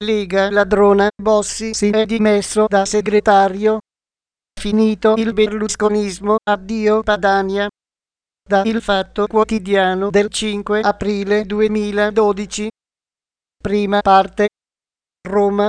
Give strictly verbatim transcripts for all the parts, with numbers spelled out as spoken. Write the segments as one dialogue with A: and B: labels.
A: Lega ladrona, Bossi si è dimesso da segretario. Finito il berlusconismo, addio Padania. Da Il Fatto Quotidiano del cinque aprile duemiladodici. Prima parte. Roma.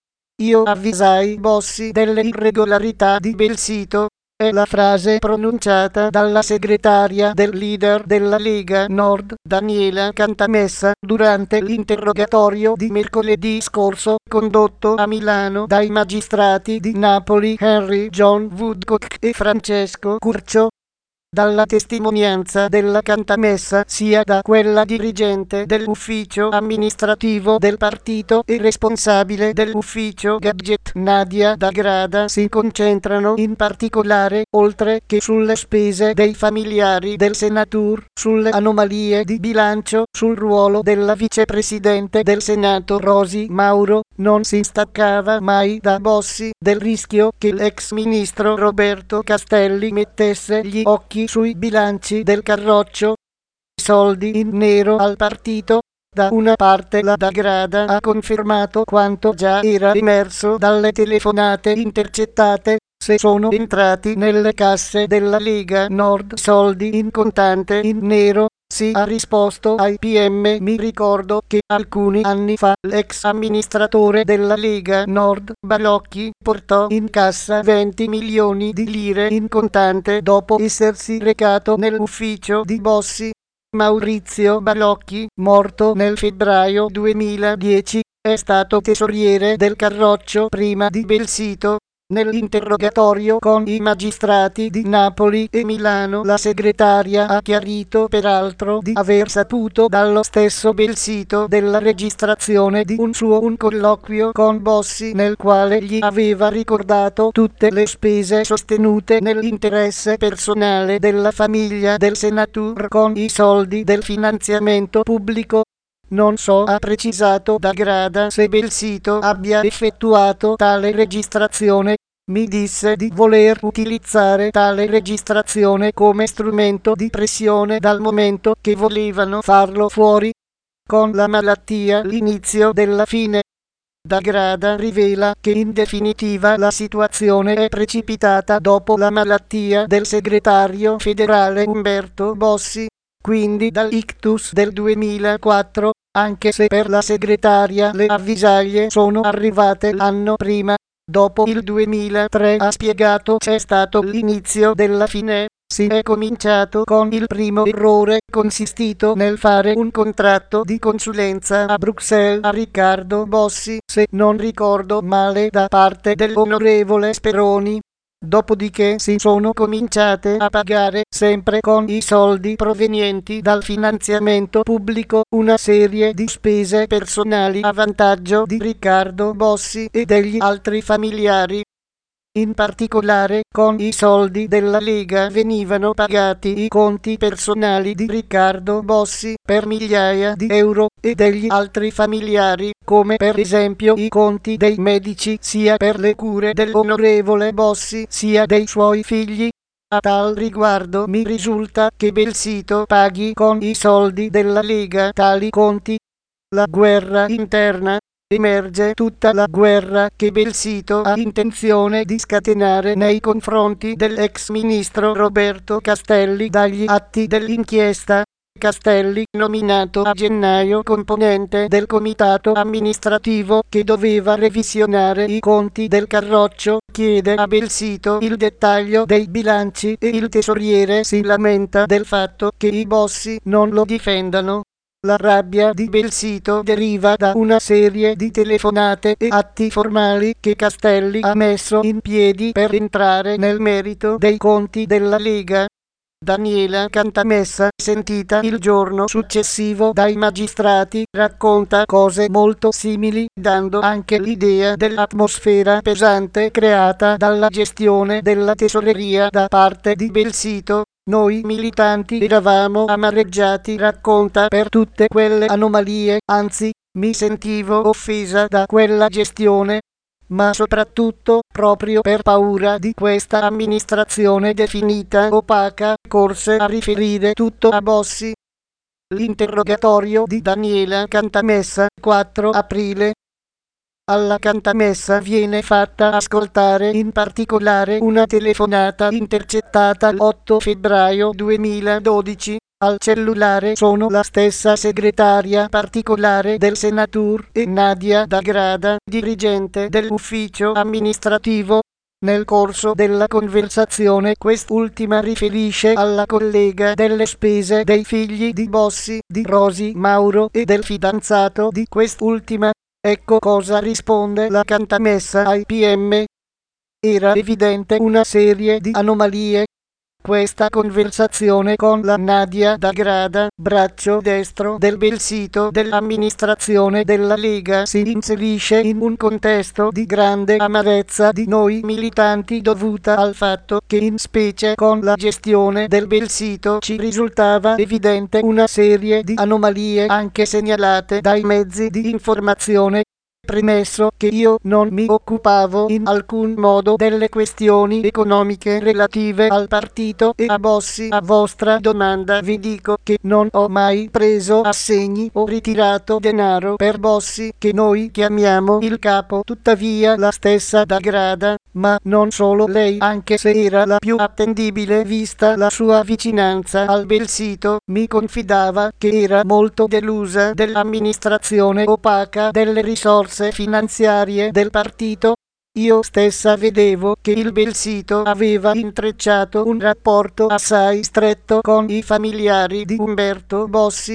A: Io avvisai Bossi delle irregolarità di Belsito. È la frase pronunciata dalla segretaria del leader della Lega Nord, Daniela Cantamessa, durante l'interrogatorio di mercoledì scorso, condotto a Milano dai magistrati di Napoli Henry John Woodcock e Francesco Curcio. Dalla testimonianza della Cantamessa sia da quella dirigente dell'ufficio amministrativo del partito e responsabile dell'ufficio gadget Nadia D'Agrada si concentrano in particolare, oltre che sulle spese dei familiari del senatore, sulle anomalie di bilancio, sul ruolo della vicepresidente del Senato Rosi Mauro. Non si staccava mai da Bossi del rischio che l'ex ministro Roberto Castelli mettesse gli occhi sui bilanci del Carroccio. Soldi in nero al partito. Da una parte la D'Agrada ha confermato quanto già era emerso dalle telefonate intercettate: se sono entrati nelle casse della Lega Nord soldi in contante in nero. Sì, ha risposto ai P M. Mi ricordo che alcuni anni fa l'ex amministratore della Lega Nord, Balocchi, portò in cassa venti milioni di lire in contante dopo essersi recato nell'ufficio di Bossi. Maurizio Balocchi, morto nel febbraio duemiladieci, è stato tesoriere del Carroccio prima di Belsito. Nell'interrogatorio con i magistrati di Napoli e Milano la segretaria ha chiarito peraltro di aver saputo dallo stesso Belsito della registrazione di un suo un colloquio con Bossi nel quale gli aveva ricordato tutte le spese sostenute nell'interesse personale della famiglia del senatore con i soldi del finanziamento pubblico. Non so, ha precisato D'Agrada, se Belsito abbia effettuato tale registrazione. Mi disse di voler utilizzare tale registrazione come strumento di pressione dal momento che volevano farlo fuori. Con la malattia l'inizio della fine. D'Agrada rivela che in definitiva la situazione è precipitata dopo la malattia del segretario federale Umberto Bossi, quindi dall'ictus del duemilaquattro, anche se per la segretaria le avvisaglie sono arrivate l'anno prima. Dopo il duemilatré, ha spiegato, c'è stato l'inizio della fine. Si è cominciato con il primo errore, consistito nel fare un contratto di consulenza a Bruxelles a Riccardo Bossi, se non ricordo male, da parte dell'onorevole Speroni. Dopodiché si sono cominciate a pagare, sempre con i soldi provenienti dal finanziamento pubblico, una serie di spese personali a vantaggio di Riccardo Bossi e degli altri familiari. In particolare, con i soldi della Lega venivano pagati i conti personali di Riccardo Bossi per migliaia di euro e degli altri familiari, come per esempio i conti dei medici, sia per le cure dell'onorevole Bossi sia dei suoi figli. A tal riguardo mi risulta che Belsito paghi con i soldi della Lega tali conti. La guerra interna. Emerge tutta la guerra che Belsito ha intenzione di scatenare nei confronti dell'ex ministro Roberto Castelli dagli atti dell'inchiesta. Castelli, nominato a gennaio componente del comitato amministrativo che doveva revisionare i conti del Carroccio, chiede a Belsito il dettaglio dei bilanci e il tesoriere si lamenta del fatto che i Bossi non lo difendano. La rabbia di Belsito deriva da una serie di telefonate e atti formali che Castelli ha messo in piedi per entrare nel merito dei conti della Lega. Daniela Cantamessa, sentita il giorno successivo dai magistrati, racconta cose molto simili, dando anche l'idea dell'atmosfera pesante creata dalla gestione della tesoreria da parte di Belsito. Noi militanti eravamo amareggiati, racconta, per tutte quelle anomalie, anzi, mi sentivo offesa da quella gestione, ma soprattutto, proprio per paura di questa amministrazione definita opaca, corse a riferire tutto a Bossi. L'interrogatorio di Daniela Cantamessa, quattro aprile Alla cantamessa viene fatta ascoltare in particolare una telefonata intercettata l'otto febbraio duemiladodici. Al cellulare sono la stessa segretaria particolare del senatore e Nadia D'Agrada, dirigente dell'ufficio amministrativo. Nel corso della conversazione quest'ultima riferisce alla collega delle spese dei figli di Bossi, di Rosi Mauro e del fidanzato di quest'ultima. Ecco cosa risponde la cantamessa ai P M. Era evidente una serie di anomalie. Questa conversazione con la Nadia D'Agrada, braccio destro del bel sito dell'amministrazione della Lega, si inserisce in un contesto di grande amarezza di noi militanti dovuta al fatto che in specie con la gestione del bel sito ci risultava evidente una serie di anomalie anche segnalate dai mezzi di informazione. Premesso che io non mi occupavo in alcun modo delle questioni economiche relative al partito e a Bossi, a vostra domanda vi dico che non ho mai preso assegni o ritirato denaro per Bossi, che noi chiamiamo il capo. Tuttavia la stessa D'Agrada, ma non solo lei, anche se era la più attendibile vista la sua vicinanza al bel sito, mi confidava che era molto delusa dell'amministrazione opaca delle risorse finanziarie del partito. Io stessa vedevo che il bel sito aveva intrecciato un rapporto assai stretto con i familiari di Umberto Bossi.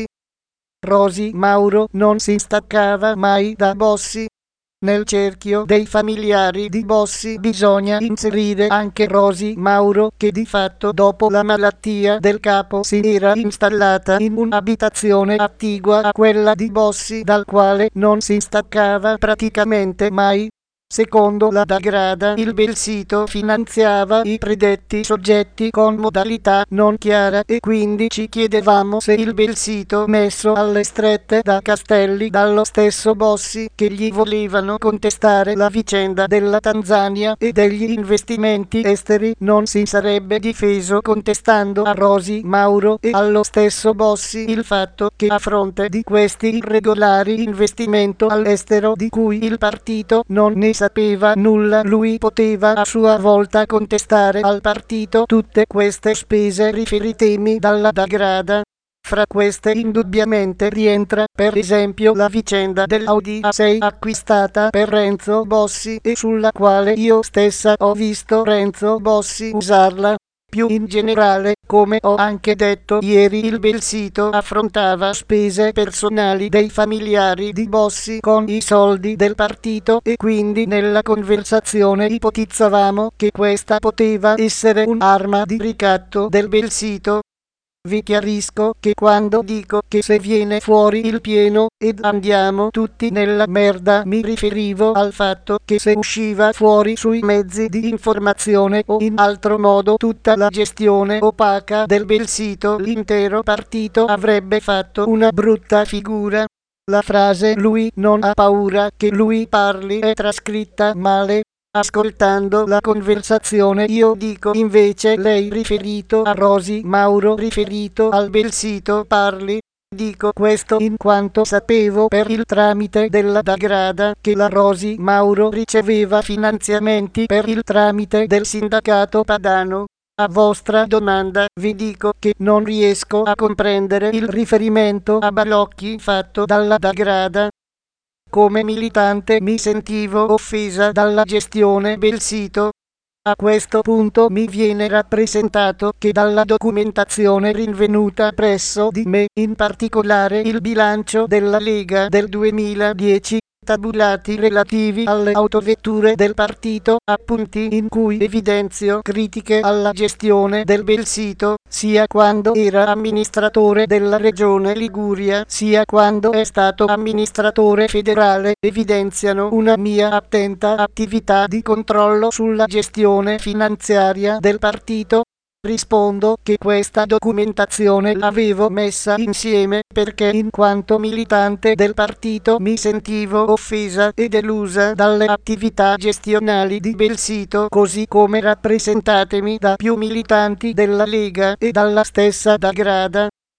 A: Rosi Mauro non si staccava mai da Bossi. Nel cerchio dei familiari di Bossi bisogna inserire anche Rosi Mauro, che di fatto dopo la malattia del capo si era installata in un'abitazione attigua a quella di Bossi, dal quale non si staccava praticamente mai. Secondo la D'Agrada il bel sito finanziava i predetti soggetti con modalità non chiara e quindi ci chiedevamo se il bel sito messo alle strette da Castelli dallo stesso Bossi, che gli volevano contestare la vicenda della Tanzania e degli investimenti esteri, non si sarebbe difeso contestando a Rosi Mauro e allo stesso Bossi il fatto che a fronte di questi irregolari investimenti all'estero di cui il partito non ne sapeva nulla, lui poteva a sua volta contestare al partito tutte queste spese riferitemi dalla D'Agrada. Fra queste indubbiamente rientra per esempio la vicenda dell'Audi A sei acquistata per Renzo Bossi e sulla quale io stessa ho visto Renzo Bossi usarla. Più in generale, come ho anche detto ieri, il bel sito affrontava spese personali dei familiari di Bossi con i soldi del partito e quindi nella conversazione ipotizzavamo che questa poteva essere un'arma di ricatto del bel sito. Vi chiarisco che quando dico che se viene fuori il pieno ed andiamo tutti nella merda mi riferivo al fatto che se usciva fuori sui mezzi di informazione o in altro modo tutta la gestione opaca del bel sito, l'intero partito avrebbe fatto una brutta figura. La frase "lui non ha paura che lui parli" è trascritta male. Ascoltando la conversazione io dico invece lei riferito a Rosi Mauro riferito al bel sito parli. Dico questo in quanto sapevo per il tramite della D'Agrada che la Rosi Mauro riceveva finanziamenti per il tramite del sindacato padano. A vostra domanda vi dico che non riesco a comprendere il riferimento a balocchi fatto dalla D'Agrada. Come militante mi sentivo offesa dalla gestione bel sito. A questo punto mi viene rappresentato che dalla documentazione rinvenuta presso di me, in particolare il bilancio della Lega del duemiladieci, tabulati relativi alle autovetture del partito, appunti in cui evidenzio critiche alla gestione del bel sito, sia quando era amministratore della regione Liguria, sia quando è stato amministratore federale, evidenziano una mia attenta attività di controllo sulla gestione finanziaria del partito. Rispondo che questa documentazione l'avevo messa insieme perché in quanto militante del partito mi sentivo offesa e delusa dalle attività gestionali di bel sito così come rappresentatemi da più militanti della Lega e dalla stessa D'Agrada.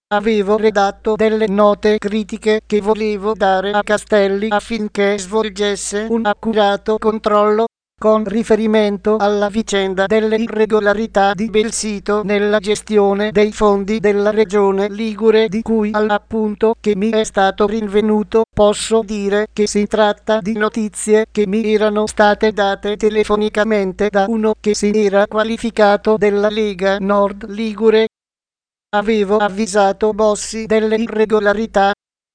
A: Avevo redatto delle note critiche che volevo dare a Castelli affinché svolgesse un accurato controllo con riferimento alla vicenda delle irregolarità di Belsito nella gestione dei fondi della regione Ligure, di cui all'appunto che mi è stato rinvenuto posso dire che si tratta di notizie che mi erano state date telefonicamente da uno che si era qualificato della Lega Nord Ligure. Avevo avvisato Bossi delle irregolarità.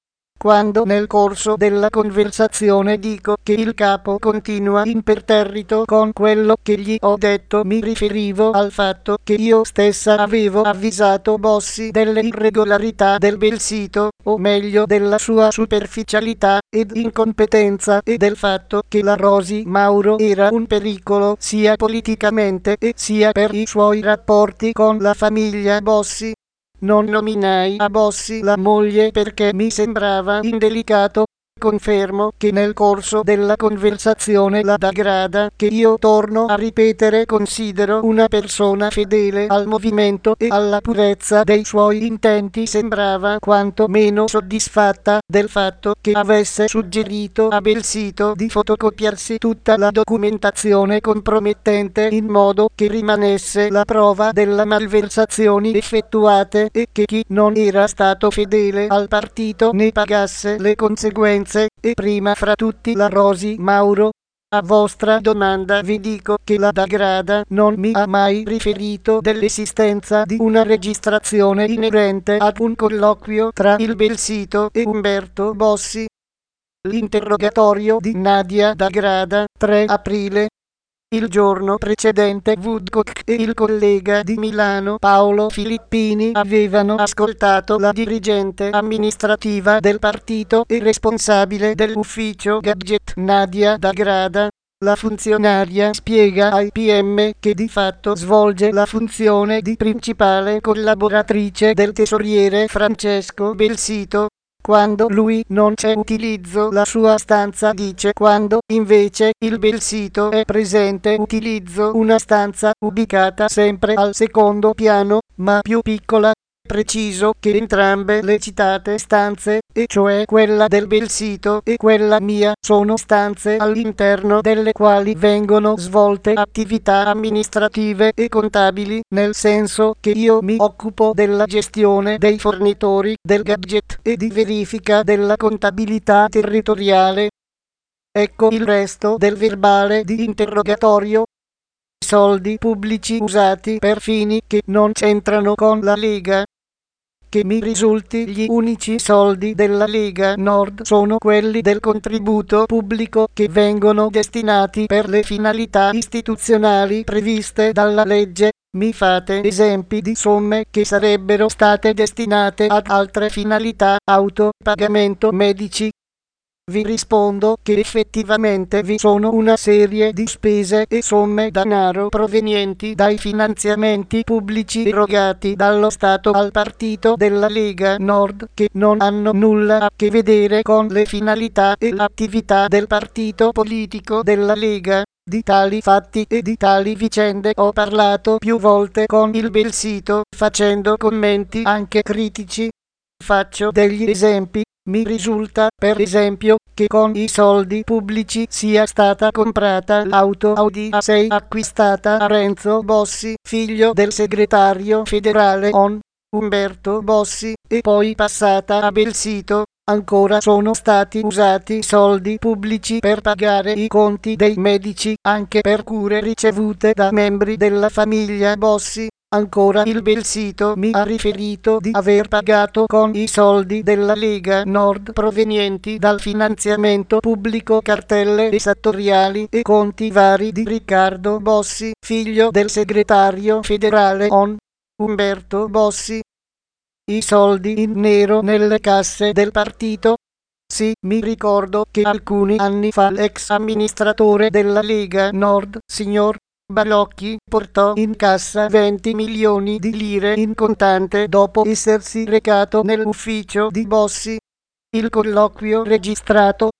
A: Quando nel corso della conversazione dico che il capo continua imperterrito con quello che gli ho detto, mi riferivo al fatto che io stessa avevo avvisato Bossi delle irregolarità del Belsito, o meglio della sua superficialità ed incompetenza, e del fatto che la Rosi Mauro era un pericolo sia politicamente e sia per i suoi rapporti con la famiglia Bossi. Non nominai a Bossi la moglie perché mi sembrava indelicato. Confermo che nel corso della conversazione la D'Agrada, che io torno a ripetere considero una persona fedele al movimento e alla purezza dei suoi intenti, sembrava quanto meno soddisfatta del fatto che avesse suggerito a Belsito di fotocopiarsi tutta la documentazione compromettente in modo che rimanesse la prova delle malversazioni effettuate e che chi non era stato fedele al partito ne pagasse le conseguenze, e prima fra tutti la Rosi Mauro. A vostra domanda vi dico che la D'Agrada non mi ha mai riferito dell'esistenza di una registrazione inerente ad un colloquio tra il Belsito e Umberto Bossi. L'interrogatorio di Nadia D'Agrada, tre aprile. Il giorno precedente Woodcock e il collega di Milano Paolo Filippini avevano ascoltato la dirigente amministrativa del partito e responsabile dell'ufficio gadget Nadia D'Agrada. La funzionaria spiega ai P M che di fatto svolge la funzione di principale collaboratrice del tesoriere Francesco Belsito. Quando lui non c'è utilizzo la sua stanza dice, quando invece il Belsito è presente utilizzo una stanza ubicata sempre al secondo piano, ma più piccola. Preciso che entrambe le citate stanze, e cioè quella del Belsito e quella mia, sono stanze all'interno delle quali vengono svolte attività amministrative e contabili, nel senso che io mi occupo della gestione dei fornitori del gadget e di verifica della contabilità territoriale. Ecco il resto del verbale di interrogatorio. Soldi pubblici usati per fini che non c'entrano con la Lega. Che mi risulti gli unici soldi della Lega Nord sono quelli del contributo pubblico che vengono destinati per le finalità istituzionali previste dalla legge. Mi fate esempi di somme che sarebbero state destinate ad altre finalità, auto, pagamento medici. Vi rispondo che effettivamente vi sono una serie di spese e somme denaro provenienti dai finanziamenti pubblici erogati dallo Stato al partito della Lega Nord che non hanno nulla a che vedere con le finalità e l'attività del partito politico della Lega. Di tali fatti e di tali vicende ho parlato più volte con il Belsito, facendo commenti anche critici. Faccio degli esempi. Mi risulta, per esempio, che con i soldi pubblici sia stata comprata l'auto Audi A sei acquistata a Renzo Bossi, figlio del segretario federale O N, Umberto Bossi, e poi passata a Belsito. Ancora sono stati usati soldi pubblici per pagare i conti dei medici, anche per cure ricevute da membri della famiglia Bossi. Ancora il Belsito mi ha riferito di aver pagato con i soldi della Lega Nord provenienti dal finanziamento pubblico cartelle esattoriali e conti vari di Riccardo Bossi, figlio del segretario federale O N, Umberto Bossi. I soldi in nero nelle casse del partito. Sì, mi ricordo che alcuni anni fa l'ex amministratore della Lega Nord, signor Balocchi, portò in cassa venti milioni di lire in contante dopo essersi recato nell'ufficio di Bossi. Il colloquio registrato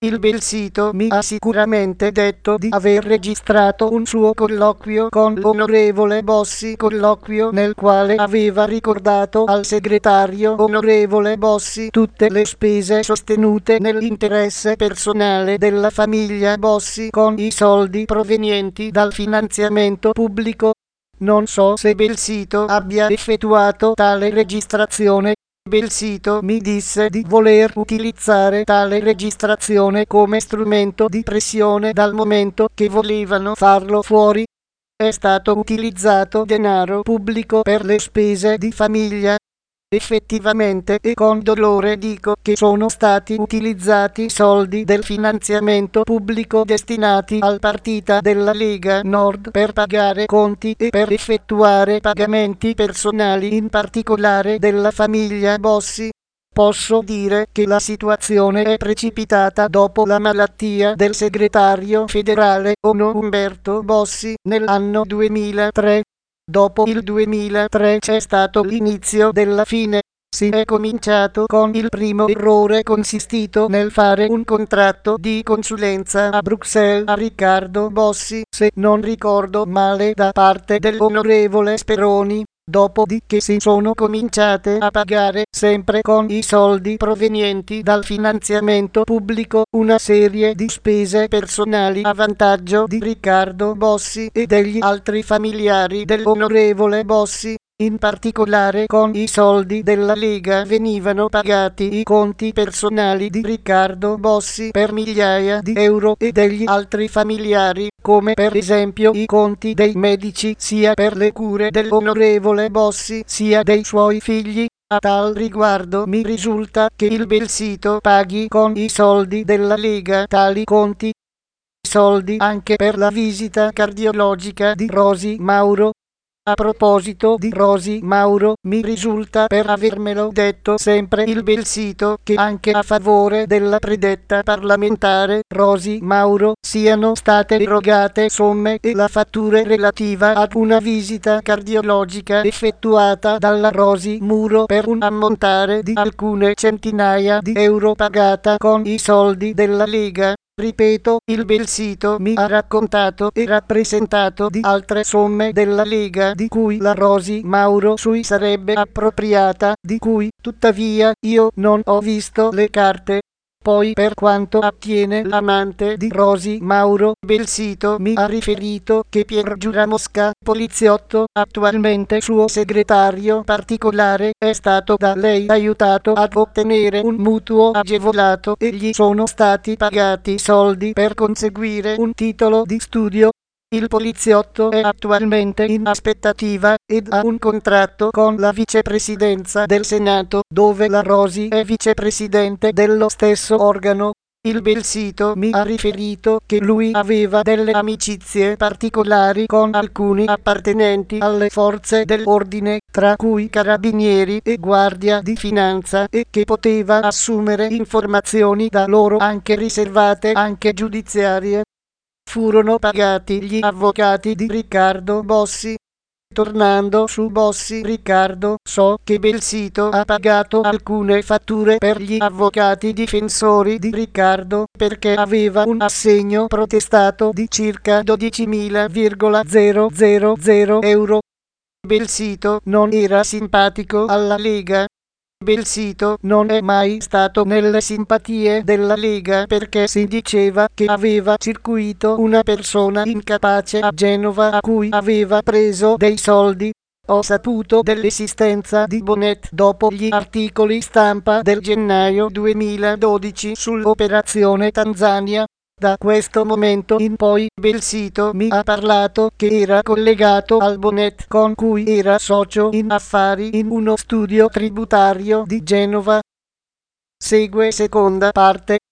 A: Il Belsito mi ha sicuramente detto di aver registrato un suo colloquio con l'onorevole Bossi, colloquio nel quale aveva ricordato al segretario onorevole Bossi tutte le spese sostenute nell'interesse personale della famiglia Bossi con i soldi provenienti dal finanziamento pubblico. Non so se Belsito abbia effettuato tale registrazione. Belsito mi disse di voler utilizzare tale registrazione come strumento di pressione dal momento che volevano farlo fuori. È stato utilizzato denaro pubblico per le spese di famiglia. Effettivamente e con dolore dico che sono stati utilizzati soldi del finanziamento pubblico destinati al partita della Lega Nord per pagare conti e per effettuare pagamenti personali, in particolare della famiglia Bossi. Posso dire che la situazione è precipitata dopo la malattia del segretario federale Ono Umberto Bossi nell'anno duemilatré. Dopo il duemilatré c'è stato l'inizio della fine. Si è cominciato con il primo errore consistito nel fare un contratto di consulenza a Bruxelles a Riccardo Bossi, se non ricordo male, da parte dell'onorevole Speroni. Dopodiché si sono cominciate a pagare, sempre con i soldi provenienti dal finanziamento pubblico, una serie di spese personali a vantaggio di Riccardo Bossi e degli altri familiari dell'onorevole Bossi. In particolare con i soldi della Lega venivano pagati i conti personali di Riccardo Bossi per migliaia di euro e degli altri familiari, come per esempio i conti dei medici sia per le cure dell'onorevole Bossi sia dei suoi figli. A tal riguardo mi risulta che il Belsito paghi con i soldi della Lega tali conti. Soldi anche per la visita cardiologica di Rosi Mauro. A proposito di Rosi Mauro, mi risulta, per avermelo detto sempre il Belsito, che anche a favore della predetta parlamentare Rosi Mauro siano state erogate somme e la fattura relativa ad una visita cardiologica effettuata dalla Rosi Muro per un ammontare di alcune centinaia di euro pagata con i soldi della Lega. Ripeto, il Belsito mi ha raccontato e rappresentato di altre somme della Lega di cui la Rosi Mauro si sarebbe appropriata, di cui tuttavia io non ho visto le carte. Poi, per quanto attiene l'amante di Rosi Mauro, Belsito mi ha riferito che Pier Giura Mosca, poliziotto, attualmente suo segretario particolare, è stato da lei aiutato ad ottenere un mutuo agevolato e gli sono stati pagati soldi per conseguire un titolo di studio. Il poliziotto è attualmente in aspettativa ed ha un contratto con la vicepresidenza del Senato, dove la Rosi è vicepresidente dello stesso organo. Il Belsito mi ha riferito che lui aveva delle amicizie particolari con alcuni appartenenti alle forze dell'ordine, tra cui carabinieri e guardia di finanza, e che poteva assumere informazioni da loro anche riservate, anche giudiziarie. Furono pagati gli avvocati di Riccardo Bossi. Tornando su Bossi Riccardo, so che Belsito ha pagato alcune fatture per gli avvocati difensori di Riccardo perché aveva un assegno protestato di circa dodicimila,zero euro. Belsito non era simpatico alla Lega. Belsito non è mai stato nelle simpatie della Lega perché si diceva che aveva circuito una persona incapace a Genova a cui aveva preso dei soldi. Ho saputo dell'esistenza di Bonet dopo gli articoli stampa del gennaio duemiladodici sull'operazione Tanzania. Da questo momento in poi Belsito mi ha parlato che era collegato al Bonet con cui era socio in affari in uno studio tributario di Genova. Segue seconda parte.